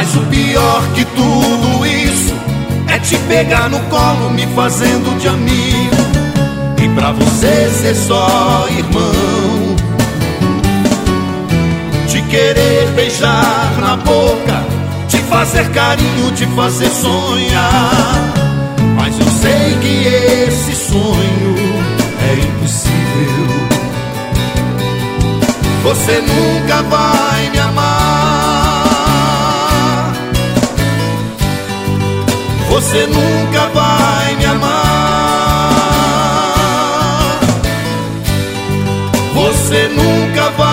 Mas o pior que tudo isso é te pegar no colo, me fazendo de amigo, e pra você ser só irmão. Te querer beijar na boca, te fazer carinho, te fazer sonhar. Mas eu sei que esse sonho é impossível. Você nunca vai me amar. Você nunca vai me amar. Você nunca vai